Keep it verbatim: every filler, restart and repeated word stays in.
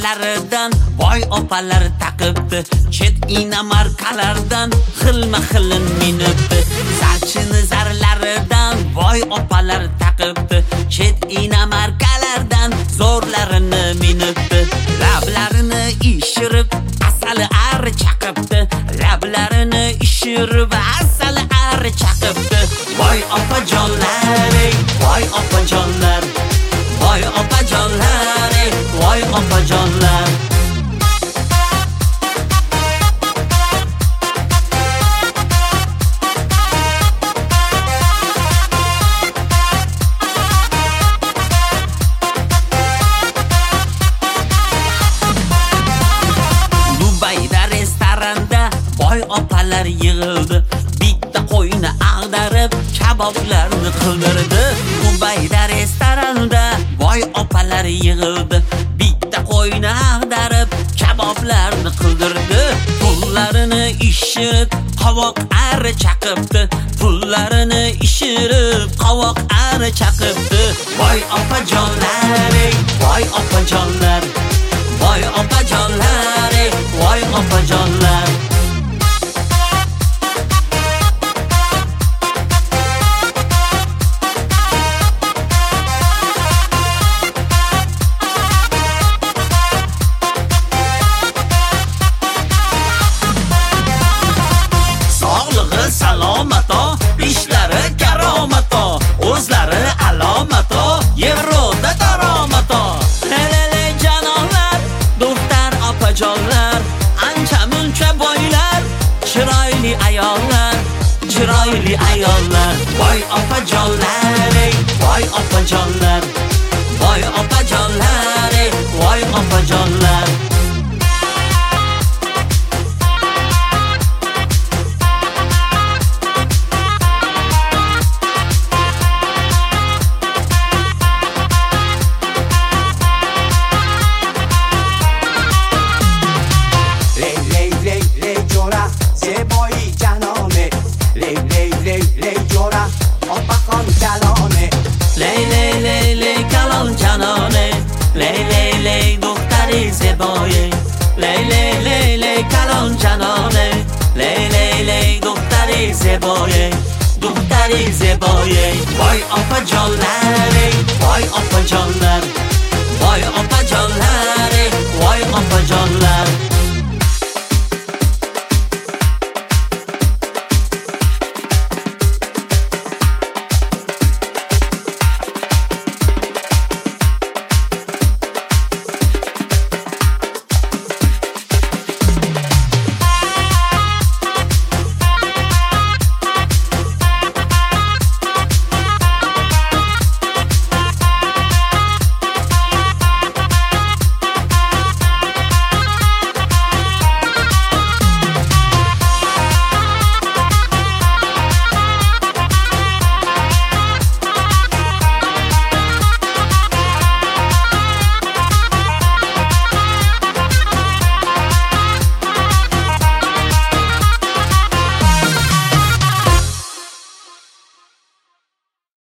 zarlaridan boy opalar taqibdi. Chet ina markalardan xilma-xilin minibdi. Zarchini zarlaridan boy opalar taqibdi. Chet ina markalardan zo'rlarini minibdi. Lablarini ishirib asali ari chaqibdi. Lablarini ishirib asali ari chaqibdi. Voy opajonlar, voy opajonlar, voy opajonlar, voy opajonlar. Dubayda restoranda boy opalar yig'ildi. Bitta qo'yni ag'darib, kaboblarni qildirdi. Dubayda restoranda boy opalar yig'ildi. Bitta qo'yni ag'darib, kaboblarni qildirdi. Pullarini ishirib, qovoq ari chaqibdi. Pullarini ishirib, qovoq ari chaqibdi. Voy opajonlar, voy opajonlar, voy opajonlar, voy opajonlar. Salomato, ishlari karomato, o'zlari alomato, yevroda daromato. Lelele janonlar, do'xtar opajonlar, ancha muncha boylar, chiroyli ayollar, chiroyli ayollar. Voy opajonlar, voy opajonlar, voy opajonlar, voy opajonlar. Ley ley ley ley kalon janone, ley ley ley duxtari zeboye, ley ley ley ley kalon janone, ley ley ley duxtari zeboye, duxtari zeboye. Voy opajonlar,